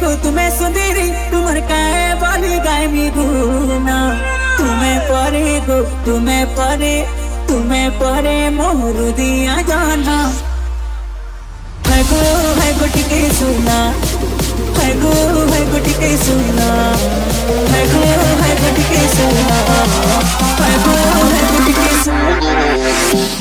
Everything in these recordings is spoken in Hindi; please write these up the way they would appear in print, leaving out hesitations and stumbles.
गो तुम्हें सुंदरी तुम्हारे काहे वाली गाय मी गुना तुम्हें परे मोर दिया जाना है गो टिके सुना है गो टिके सुना है गो टिके सुना है गो टिके सुना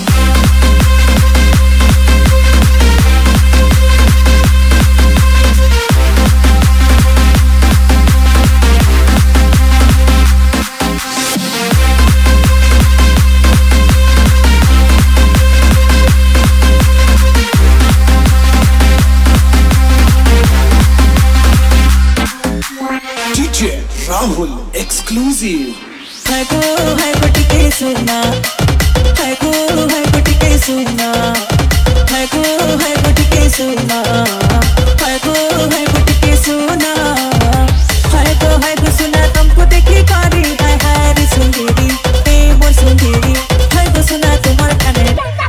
Rahul exclusive है गो टिके सुना है गो टिके सुना है गो टिके सुना है गो टिके सुना है गो सुना तुमको देखी कारी है रे सुंदरी ए मोर सुंदरी है गो सुना तुम्हार काने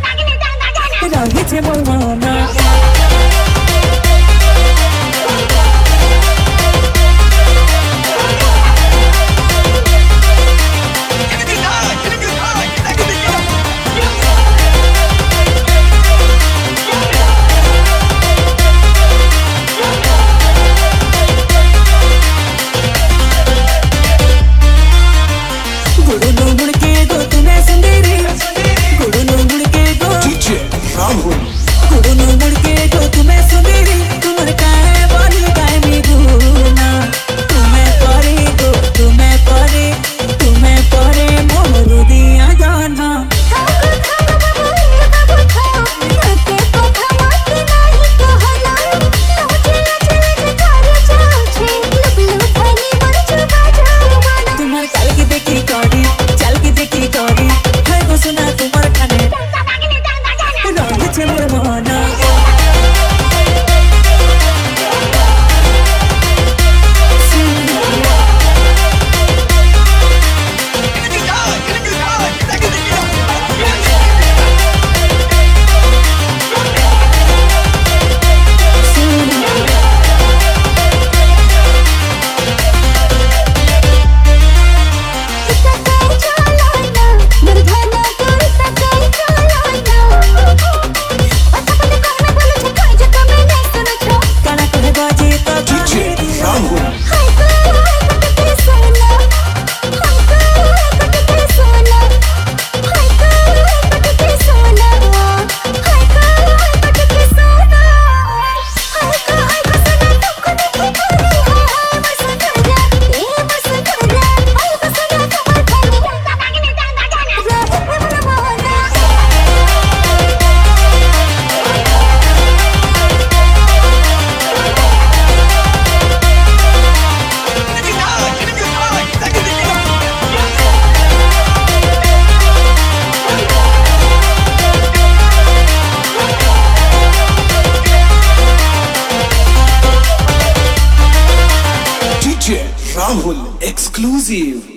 रही छे मोर मना Rahul exclusive